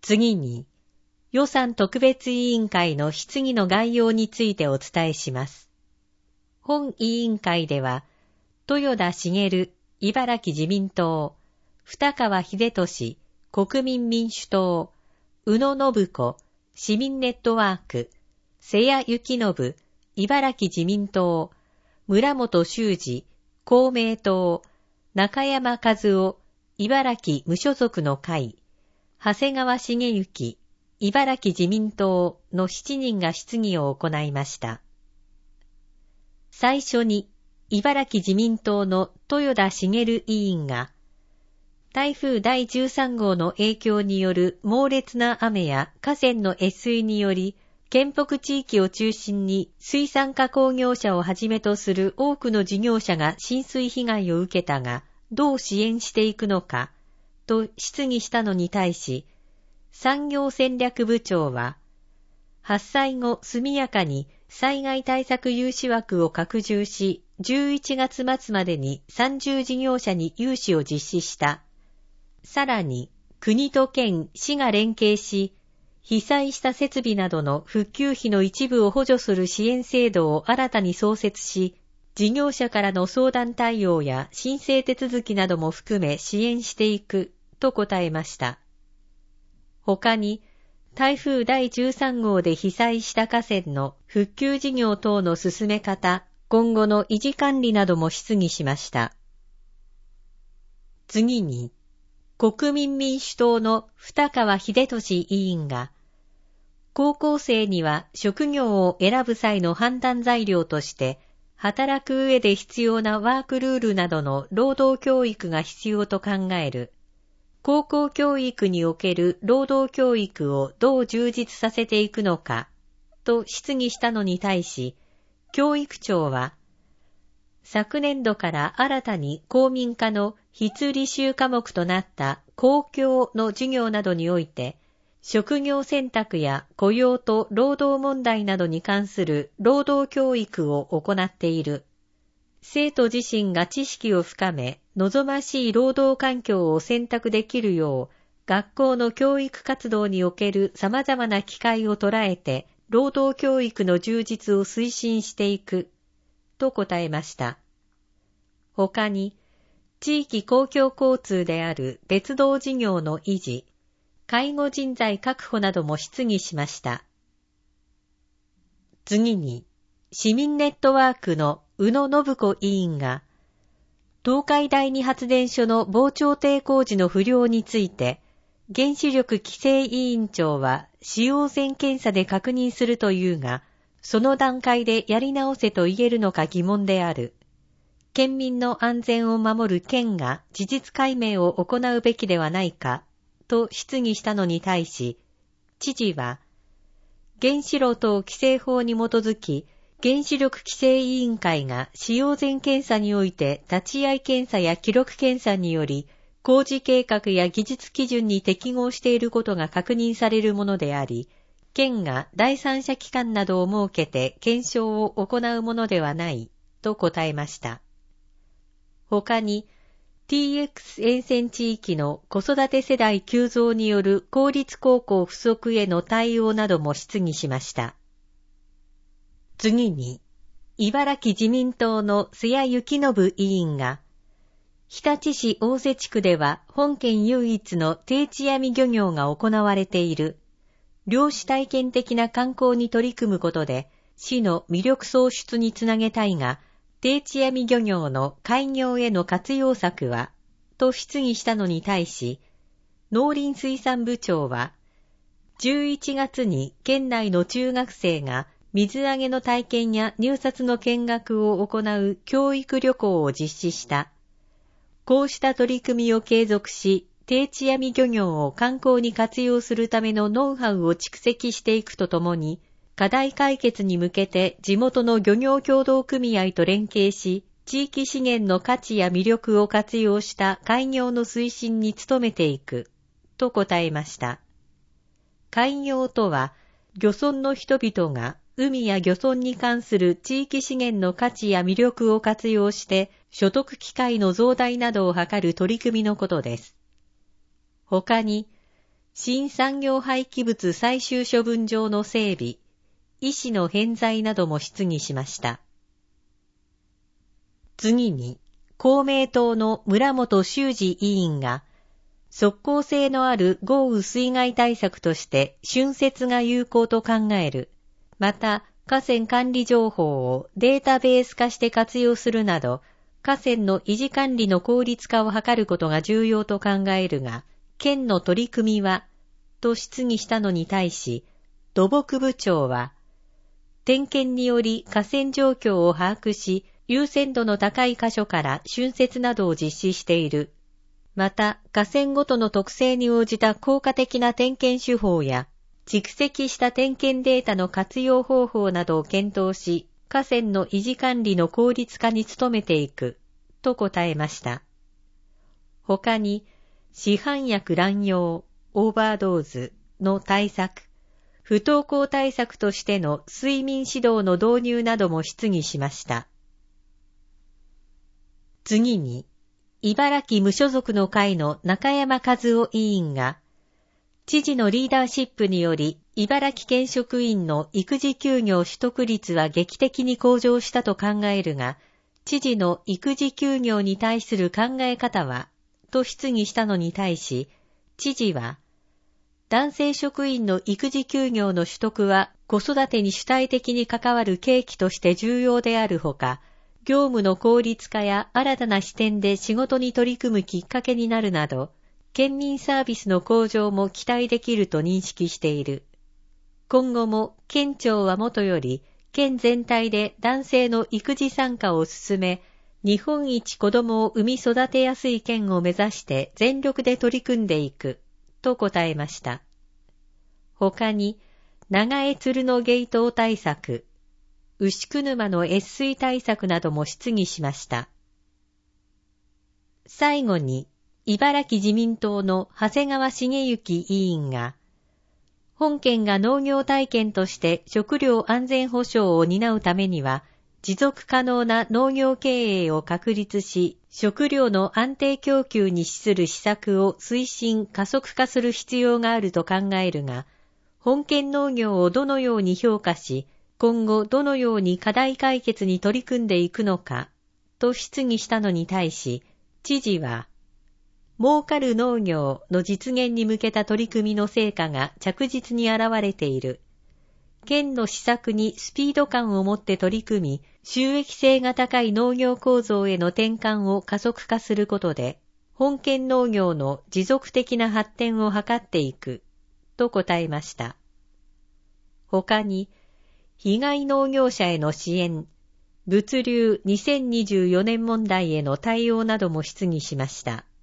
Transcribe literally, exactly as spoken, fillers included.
次に、予算特別委員会の質疑の概要についてお伝えします。本委員会では、豊田茂、茨城自民党、二川秀俊、国民民主党、宇野信子、市民ネットワーク、瀬谷幸信、茨城自民党、村本修司、公明党、中山和夫、茨城無所属の会、長谷川茂之、茨城自民党のしちにんが質疑を行いました。最初に、茨城自民党の豊田茂委員が、台風だいじゅうさん号の影響による猛烈な雨や河川の越水により、県北地域を中心に水産加工業者をはじめとする多くの事業者が浸水被害を受けたが、どう支援していくのか、と質疑したのに対し、産業戦略部長は、発災後速やかに災害対策融資枠を拡充し、じゅういちがつ末までにさんじゅう事業者に融資を実施した。さらに、国と県、市が連携し、被災した設備などの復旧費の一部を補助する支援制度を新たに創設し、事業者からの相談対応や申請手続きなども含め支援していく、と答えました。他に、台風だいじゅうさん号で被災した河川の復旧事業等の進め方、今後の維持管理なども質疑しました。次に、国民民主党の二川秀俊委員が、高校生には職業を選ぶ際の判断材料として、働く上で必要なワークルールなどの労働教育が必要と考える。高校教育における労働教育をどう充実させていくのか、と質疑したのに対し、教育庁は、昨年度から新たに公民科の必履修科目となった公教の授業などにおいて、職業選択や雇用と労働問題などに関する労働教育を行っている。生徒自身が知識を深め、望ましい労働環境を選択できるよう、学校の教育活動における様々な機会を捉えて、労働教育の充実を推進していく、と答えました。他に、地域公共交通である鉄道事業の維持、介護人材確保なども質疑しました。次に、市民ネットワークの宇野信子委員が、東海第二発電所の防潮堤工事の不良について、原子力規制委員長は使用前検査で確認するというが、その段階でやり直せと言えるのか疑問である。県民の安全を守る県が事実解明を行うべきではないか、と質疑したのに対し、知事は、原子炉等規制法に基づき、原子力規制委員会が使用前検査において立ち会い検査や記録検査により、工事計画や技術基準に適合していることが確認されるものであり、県が第三者機関などを設けて検証を行うものではない、と答えました。他に、ティーエックス 沿線地域の子育て世代急増による公立高校不足への対応なども質疑しました。次に、茨城自民党の瀬谷幸信委員が、日立市大瀬地区では本県唯一の定置網漁業が行われている。漁師体験的な観光に取り組むことで、市の魅力創出につなげたいが、定置網漁業の開業への活用策は、と質疑したのに対し、農林水産部長は、じゅういちがつに県内の中学生が水揚げの体験や入札の見学を行う教育旅行を実施した。こうした取り組みを継続し、定置網漁業を観光に活用するためのノウハウを蓄積していくとともに、課題解決に向けて地元の漁業協同組合と連携し、地域資源の価値や魅力を活用した開業の推進に努めていく、と答えました。開業とは、漁村の人々が海や漁村に関する地域資源の価値や魅力を活用して所得機会の増大などを図る取り組みのことです。他に、 新産業廃棄物最終処分場の整備、医師の偏在なども質疑しました。次に、公明党の村本修司委員が、即効性のある豪雨水害対策として浚渫が有効と考える。また、河川管理情報をデータベース化して活用するなど、河川の維持管理の効率化を図ることが重要と考えるが、県の取り組みは、と質疑したのに対し、土木部長は、点検により河川状況を把握し、優先度の高い箇所から浚渫などを実施している。また、河川ごとの特性に応じた効果的な点検手法や、蓄積した点検データの活用方法などを検討し、河川の維持管理の効率化に努めていく、と答えました。他に、市販薬乱用、オーバードーズの対策、不登校対策としての睡眠指導の導入なども質疑しました。次に、茨城無所属の会の中山和夫委員が、知事のリーダーシップにより、茨城県職員の育児休業取得率は劇的に向上したと考えるが、知事の育児休業に対する考え方は、と質疑したのに対し、知事は、男性職員の育児休業の取得は子育てに主体的に関わる契機として重要であるほか、業務の効率化や新たな視点で仕事に取り組むきっかけになるなど、県民サービスの向上も期待できると認識している。今後も県庁はもとより、県全体で男性の育児参加を進め、日本一子供を産み育てやすい県を目指して全力で取り組んでいく、と答えました。他に、長江鶴のゲイ島対策、牛久沼の越水対策なども質疑しました。最後に、茨城自民党の長谷川茂之委員が、本県が農業体験として食料安全保障を担うためには、持続可能な農業経営を確立し、食料の安定供給に資する施策を推進・加速化する必要があると考えるが、本県農業をどのように評価し、今後どのように課題解決に取り組んでいくのか、と質疑したのに対し、知事は、儲かる農業の実現に向けた取り組みの成果が着実に現れている。県の施策にスピード感を持って取り組み、収益性が高い農業構造への転換を加速化することで、本県農業の持続的な発展を図っていく、と答えました。他に、被害農業者への支援、物流にせんにじゅうよねん問題への対応なども質疑しました。